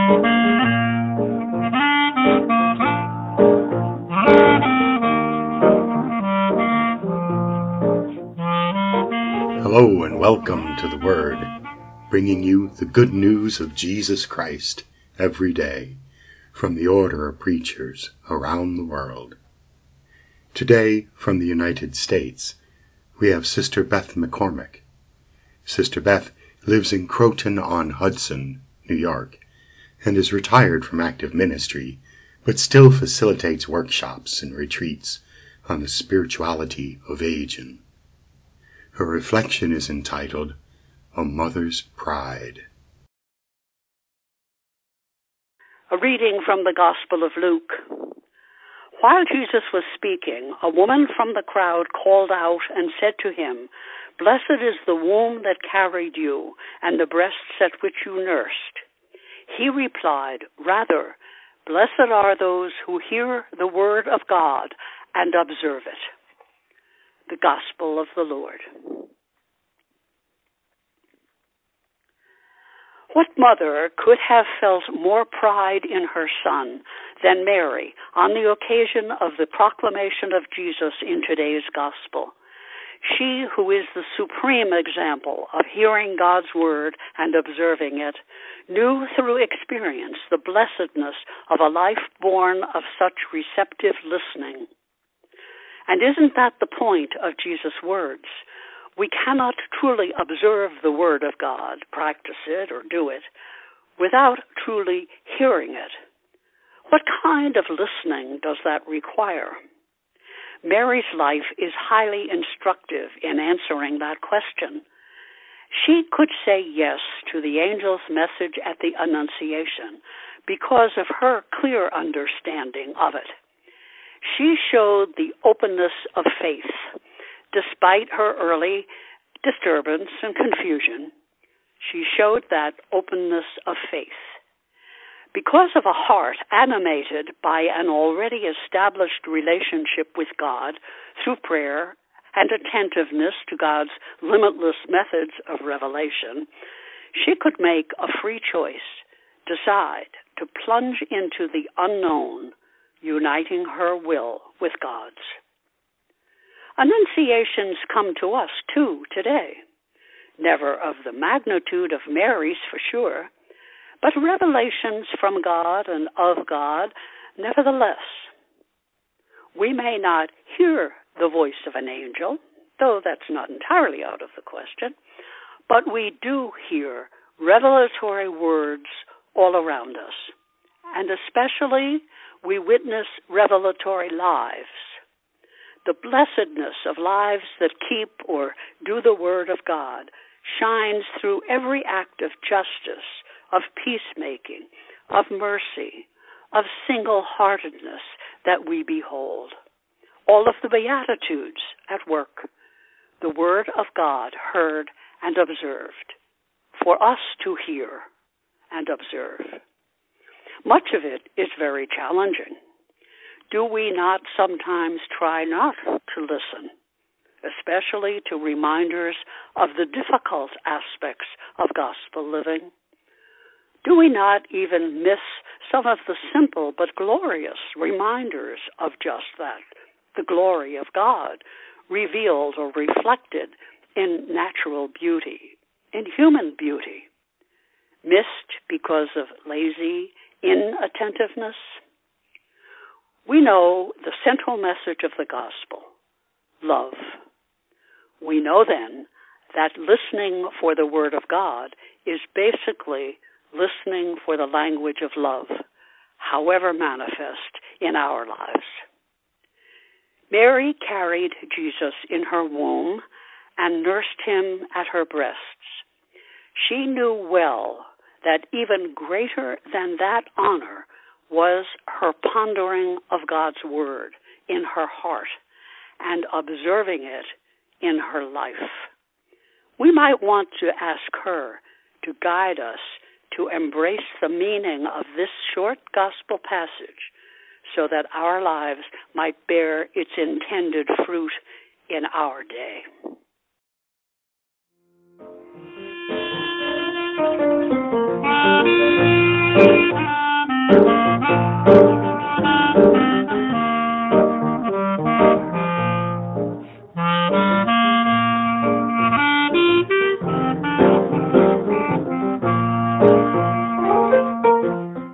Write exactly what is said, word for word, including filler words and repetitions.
Hello and welcome to The Word, bringing you the good news of Jesus Christ every day from the order of preachers around the world. Today, from the United States, we have Sister Beth McCormick. Sister Beth lives in Croton-on-Hudson, New York, and is retired from active ministry, but still facilitates workshops and retreats on the spirituality of aging. Her reflection is entitled, A Mother's Pride. A reading from the Gospel of Luke. While Jesus was speaking, a woman from the crowd called out and said to him, "Blessed is the womb that carried you, and the breasts at which you nursed." He replied, "Rather, blessed are those who hear the word of God and observe it." The Gospel of the Lord. What mother could have felt more pride in her son than Mary on the occasion of the proclamation of Jesus in today's Gospel? She who is the supreme example of hearing God's word and observing it, knew through experience the blessedness of a life born of such receptive listening. And isn't that the point of Jesus' words? We cannot truly observe the Word of God, practice it or do it, without truly hearing it. What kind of listening does that require? Mary's life is highly instructive in answering that question. She could say yes to the angel's message at the Annunciation because of her clear understanding of it. She showed the openness of faith, despite her early disturbance and confusion. She showed that openness of faith. Because of a heart animated by an already established relationship with God through prayer and attentiveness to God's limitless methods of revelation, she could make a free choice, decide to plunge into the unknown, uniting her will with God's. Annunciations come to us, too, today. Never of the magnitude of Mary's, for sure, but revelations from God and of God, nevertheless. We may not hear the voice of an angel, though that's not entirely out of the question, but we do hear revelatory words all around us, and especially we witness revelatory lives. The blessedness of lives that keep or do the Word of God shines through every act of justice, of peacemaking, of mercy, of single-heartedness that we behold. All of the Beatitudes at work, the Word of God heard and observed, for us to hear and observe. Much of it is very challenging. Do we not sometimes try not to listen, especially to reminders of the difficult aspects of gospel living? Do we not even miss some of the simple but glorious reminders of just that, the glory of God, revealed or reflected in natural beauty, in human beauty, missed because of lazy inattentiveness? We know the central message of the gospel, love. We know then that listening for the word of God is basically listening for the language of love, however manifest in our lives. Mary carried Jesus in her womb and nursed him at her breasts. She knew well that even greater than that honor was her pondering of God's word in her heart and observing it in her life. We might want to ask her to guide us to embrace the meaning of this short gospel passage so that our lives might bear its intended fruit in our day.